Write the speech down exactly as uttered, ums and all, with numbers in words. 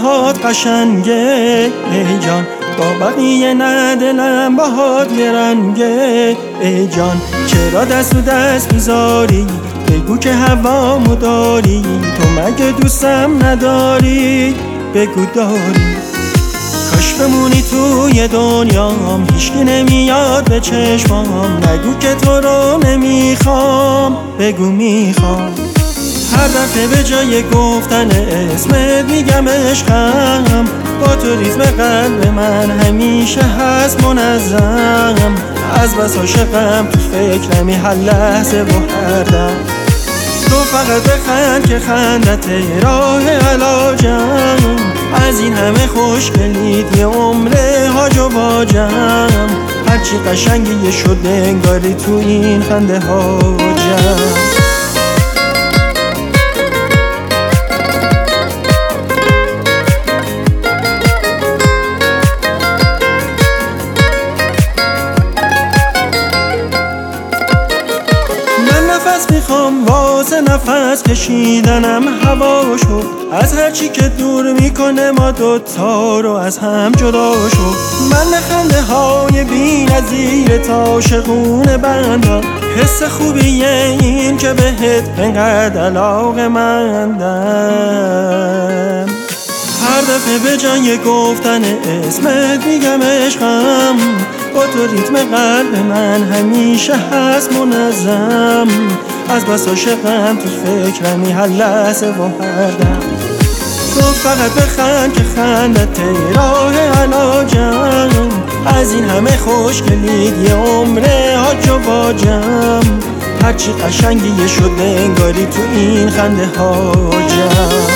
هات قشنگه ای جان، با بقیه نه دلم باهات یه رنگه ای جان. چرا دست و دست میذاری؟ بگو که هوامو داری، تو مگه دوستم نداری؟ بگو داری. کاش بمونی توی دنیام، هیچکی نمیاد به چشمام. نگو که تو رو نمیخوام، بگو میخوام. هر دفعه به جای گفتن اسمت میگم عشقم، با تو ریتم قلب من همیشه هست منظم. از بس عاشقم تو فکرمی هر لحظه و هر دم. تو فقط بخند که خندت راه علاجم، از این همه خوشگلیت یه عمره هاج و باجم. هرچی قشنگی شده انگاری تو این خنده هاجم. نفس میخوام واسه نفس کشیدنم هوا شد، از هرچی که دور میکنه ما دوتا رو از هم جدا شد. من خنده های بی نظیر تا شقون بندم، حس خوبیه این که بهت انقدر علاقه‌مندم. هر دفعه به جای گفتن اسمت میگم عشقم، با تو ریتم قلب من همیشه هست منظم. از بس عاشقم تو فکرمی هر لحظه و هر دم. تو فقط بخند که خندت راه علاجم، از این همه خوشگلیت یه عمره هاج و باجم. هرچی قشنگی شده انگاری تو این خنده هاجم.